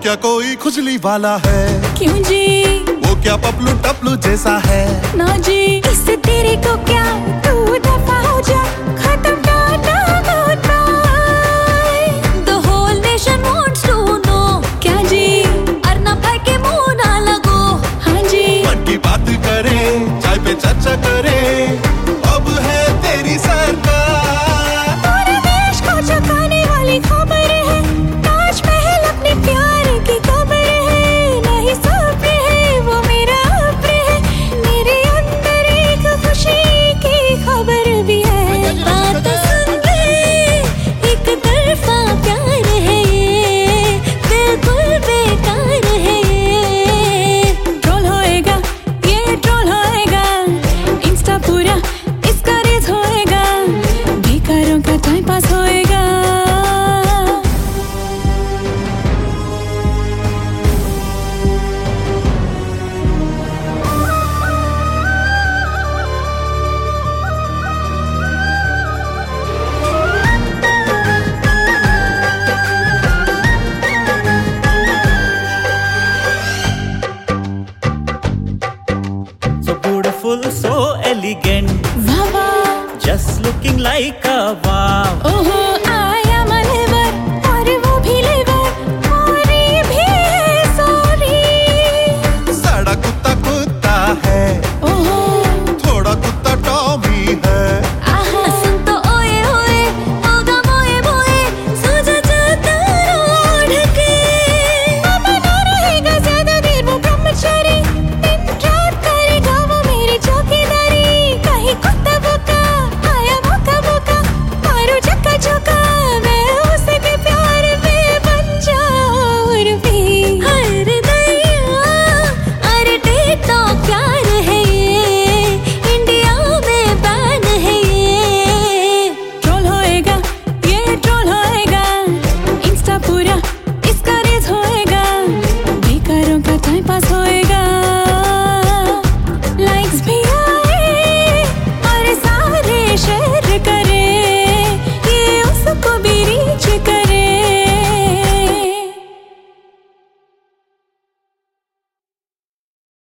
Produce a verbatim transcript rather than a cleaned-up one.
क्या कोई खुजली वाला है? क्यों जी? वो क्या पपलू टपलू जैसा है? ना जी, इससे तेरे को क्या, तू दफा हो जा, खत्म टाटा goodbye. The whole nation wants to know, क्या जी? अर्नब भाई के मुंह ना लगो, हाँ जी। मन की बात करें, चाय पे चर्चा करें, अब है तेरी सरकार। पूरे देश को चकाने वाली खबर है, ताजमहल अपने प्यार की खबर है, नहीं सब्र है वो मेरा अब्र है, मेरे अंदर एक खुशी की खबर भी है। बात सुन के एक तरफा प्यार है ये, बिल्कुल बेकार है ये। ट्रोल होएगा, ये ट्रोल होएगा, इंस्टा पूरा इसका रील्स होएगा, बेकारों का टाइम पास होएगा। So beautiful, so elegant, वाह वाह, just looking like a wow. ओहो